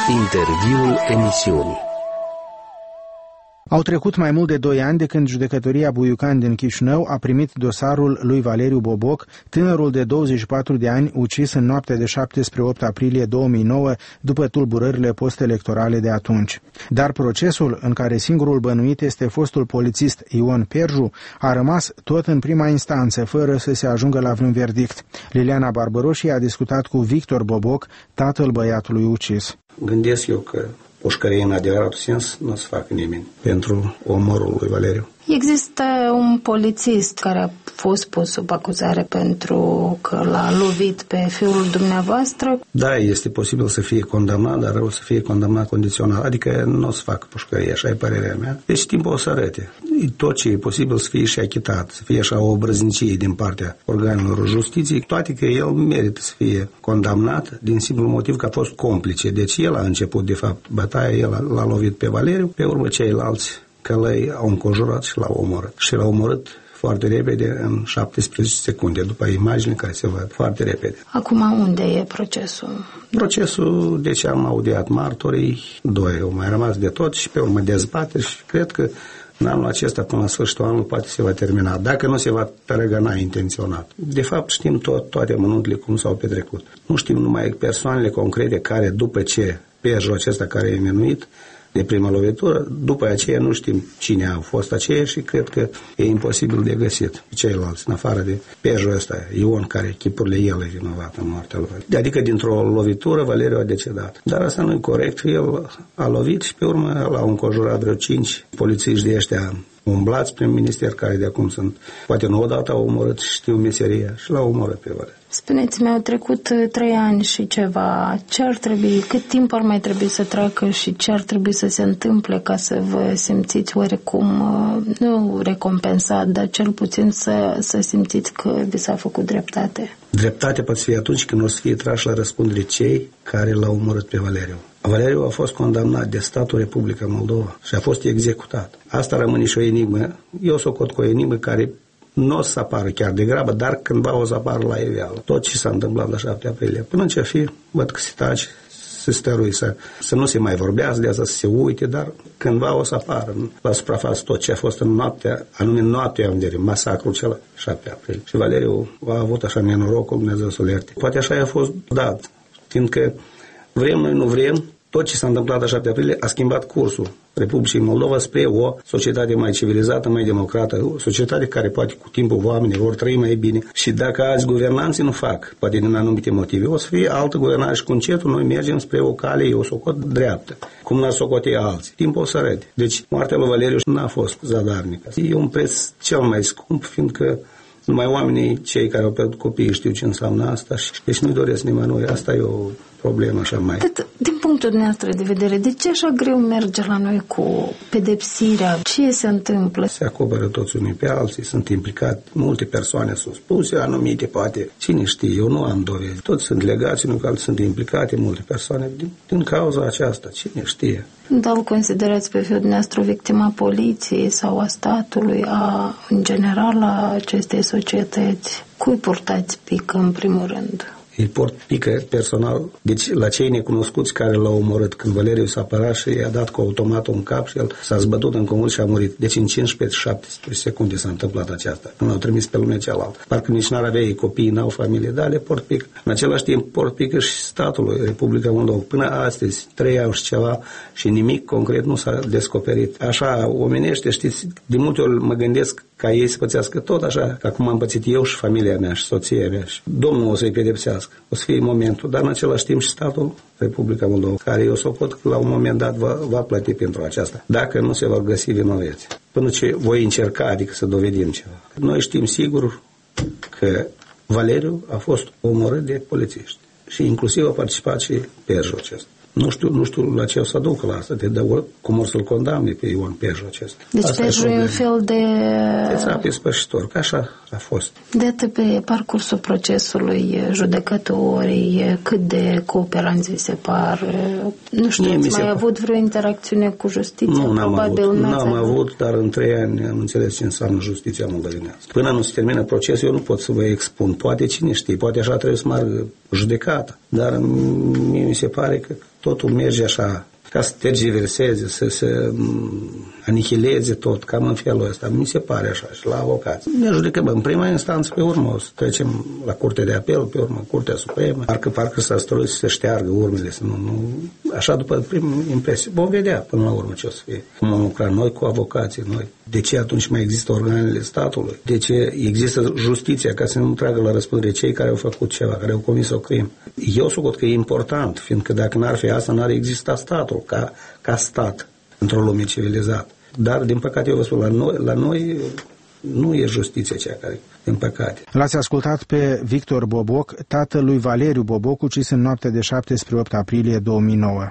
Interviul emisiunii. Au trecut mai mult de 2 ani de când judecătoria Buiucan din Chișinău a primit dosarul lui Valeriu Boboc, tânărul de 24 de ani ucis în noaptea de 7 spre 8 aprilie 2009 după tulburările postelectorale de atunci. Dar procesul, în care singurul bănuit este fostul polițist Ion Perju, a rămas tot în prima instanță, fără să se ajungă la vreun verdict. Liliana Barbăroși a discutat cu Victor Boboc, tatăl băiatului ucis. Gândesc eu că pușcărie în adevăratul sens nu o să facă nimeni pentru omorul lui Valeriu. Există un polițist care a fost pus sub acuzare pentru că l-a lovit pe fiul dumneavoastră. Da, este posibil să fie condamnat, dar o să fie condamnat condițional. Adică nu o să facă pușcărie, așa e părerea mea. Deci timpul o să arăte. Tot ce e posibil să fie și achitat, să fie așa o obrăznicie din partea organelor justiției, toate că el merită să fie condamnat din simplu motiv că a fost complice. Deci el a început, de fapt, bătaia, el l-a lovit pe Valeriu, pe urmă ceilalți călăi au înconjurat și l-au omorât. Și l-au omorât foarte repede, în 17 secunde, după imagini care se văd foarte repede. Acum unde e procesul? Procesul, deci am audiat martorii, 2 au mai rămas de tot și pe urmă dezbateri și cred că în anul acesta, până la sfârșitul anului, poate se va termina, dacă nu se va tărăgăna intenționat. De fapt, știm toate amănuntele cum s-au petrecut. Nu știm numai persoanele concrete care, după ce Perju acesta care e menuit de prima lovitură, după aceea nu știm cine au fost aceia și cred că e imposibil de găsit ceilalți, în afară de Perju ăsta, Ion, care chipurile el e vinovat în moartea lui. Adică dintr-o lovitură Valeriu a decedat. Dar asta nu e corect, el a lovit și pe urmă l-au înconjurat vreo 5 polițiști de ăștia umblați prin minister, care de acum sunt, poate nu odată au omorât și știu meseria și l-au omorât pe Valeriu. Spuneți-mi, au trecut 3 ani și ceva. Ce ar trebui, cât timp ar mai trebui să treacă și ce ar trebui să se întâmple ca să vă simțiți oarecum, nu recompensat, dar cel puțin să simțiți că vi s-a făcut dreptate? Dreptate poate fi atunci când o să fie trași la răspundere cei care l-au omorât pe Valeriu. Valeriu a fost condamnat de statul Republica Moldova și a fost executat. Asta rămâne și o enigmă. Eu socot cu o enigmă care nu o să apară chiar de grabă, dar cândva o să apară la iveală. Tot ce s-a întâmplat la 7 aprilie. Până ce fi, văd că se tace, se stărui, să nu se mai vorbească de asta, să se uite, dar cândva o să apară la suprafață tot ce a fost în noaptea, anume noaptea în vedere, masacrul cel 7 aprilie. Și Valeriu a avut așa nenorocul, Dumnezeu să-l ierte. Poate așa a fost dat, fiindcă vrem noi, nu vrem, tot ce s-a întâmplat la 7 aprilie a schimbat cursul Republicii Moldova spre o societate mai civilizată, mai democrată, o societate care poate cu timpul oamenii vor trăi mai bine. Și dacă alți guvernanții nu fac, poate din anumite motive, o să fie altă guvernare și cu încetul noi mergem spre o cale, eu socot dreaptă, cum n-ar socote alții. Timpul o să arăte. Deci moartea lui Valeriu n-a fost zadarnică. E un preț cel mai scump, fiindcă numai oamenii, cei care au pierdut copiii, știu ce înseamnă asta și deci nu-i doresc nimănui. Asta e o problemă așa mai... Din punctul dumneavoastră de vedere, de ce așa greu merge la noi cu pedepsirea? Ce se întâmplă? Se acoperă toți unii pe alții, sunt implicați, multe persoane sunt spuse, anumite poate, cine știe, eu nu am dovezi. Toți sunt legați, nu că sunt implicate multe persoane din cauza aceasta, cine știe. Dar îl considerați pe fiul dumneavoastră o victima poliției sau a statului, în general a acestei societăți? Cui purtați pică în primul rând? Îi port pică personal, deci la cei necunoscuți care l-au omorât când Valeriu s-a apărat și i-a dat cu automatul în cap și el s-a zbătut în comun și a murit. Deci în 15-17 secunde s-a întâmplat aceasta, când l-au trimis pe lumea cealaltă. Parcă nici n-ar avea ei copii, n-au familie, dar le port pică. În același timp port pică și statul Republica Moldova. Până astăzi, 3 ani și ceva și nimic concret nu s-a descoperit. Așa omenește, știți, de multe ori mă gândesc ca ei să pățească tot așa, ca cum am pățit eu și familia mea și soția mea. Și Domnul o să-i pedepsească. O să fie momentul, dar în același timp și statul Republica Moldova, care eu socot că la un moment dat va plăti pentru aceasta, dacă nu se vor găsi vinovați. Până ce voi încerca, adică să dovedim ceva. Noi știm sigur că Valeriu a fost omorât de polițiști și inclusiv a participat și Perju acesta. Nu știu la ce o să ducă la asta, de cum o să-l condamne pe Ion Perju acesta. Deci Perju e un fel de... Țape spășitor, că așa a fost. De atât pe parcursul procesului, judecătorii, cât de cooperanți vi se par? Nu știu, ați mai avut vreo interacțiune cu justiția? Nu, n-am avut, dar în 3 ani am înțeles ce înseamnă justiția moldovenească. Până nu se termină procesul, eu nu pot să vă expun. Poate cine știe, poate așa trebuie să meargă judecată. Dar mi se pare că totul merge așa, ca să tergiverseze, să se anihileze tot, cam în felul ăsta. Mi se pare așa și la avocați. Ne judecăm în prima instanță, pe urmă o să trecem la Curtea de Apel, pe urmă Curtea Supremă. Parcă s-a străduit să se șteargă urmele, să nu, așa după primă impresie. Vom vedea până la urmă ce o să fie. Cum am lucrat noi cu avocații, noi. De ce atunci mai există organele statului? De ce există justiția ca să nu tragă la răspundere cei care au făcut ceva, care au comis o crimă? Eu socot că e important, fiindcă dacă n-ar fi asta, n-ar exista statul ca stat într-o lume civilizată. Dar, din păcate, eu vă spun, la noi nu e justiția cea care, din păcate. L-ați ascultat pe Victor Boboc, tatăl lui Valeriu Boboc, ucis în noaptea de 7 spre 8 aprilie 2009.